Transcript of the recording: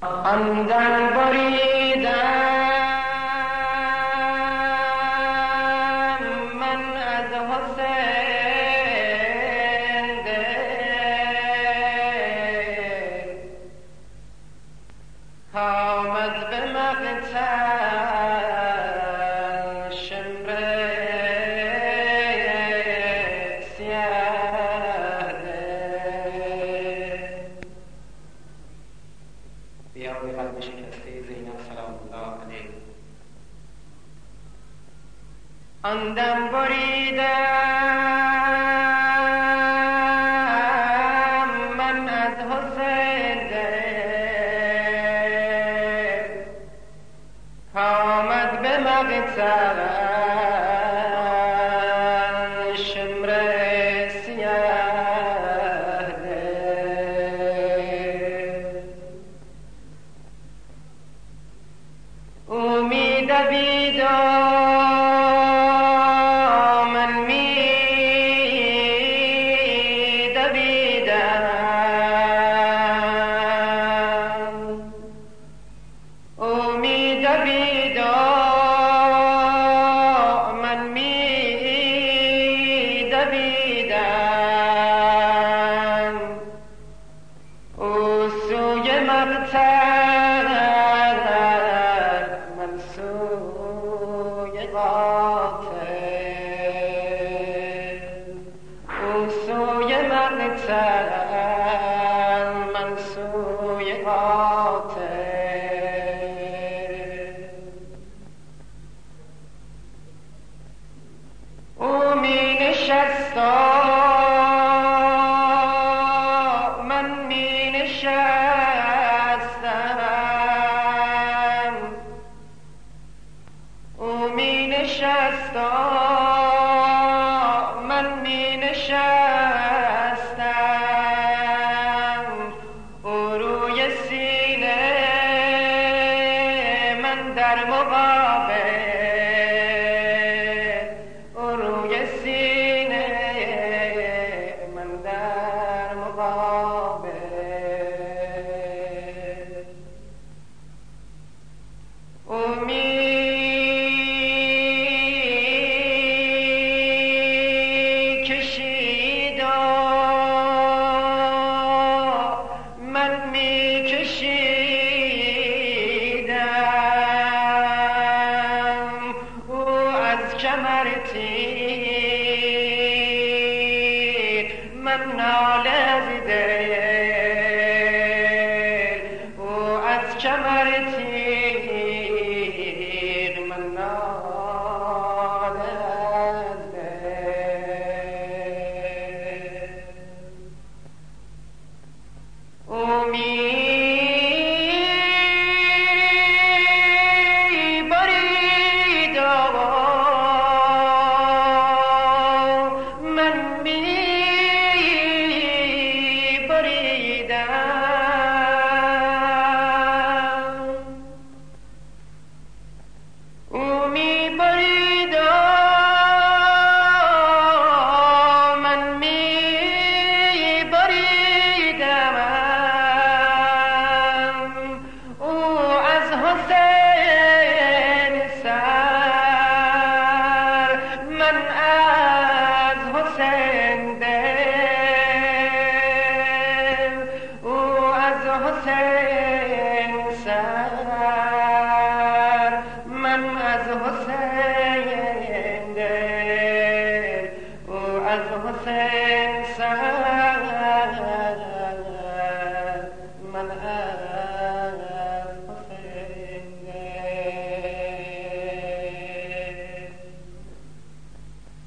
آن دم بریدم من از حسین دل، آمد به مقتل شمر سیاه دل. بیا روی قلب شکسته زینب سلام الله علیه. آن دم بریدم من از حسین دل، آمد به مقتل شمر سیاه دل. او می دوید و من می دویدم، او می دوید و من می دویدم، او سوی مقتل من سوی قاتل، او سوی مقتل من سوی قاتل. او می نشست و من می نشستم، او می نشست و من می نشستم، او روی سینه من در مقابل، او روی سینه من در مقابل. او می کشید و من می کشیدم، او از کمر تیر من ناله از دل، او از کمر تیر من ناله از دل. او می برید و من می بریدم، او می برید و من می بریدم، او از حسین سر من از حسین دل، او از حسین سر من از حسین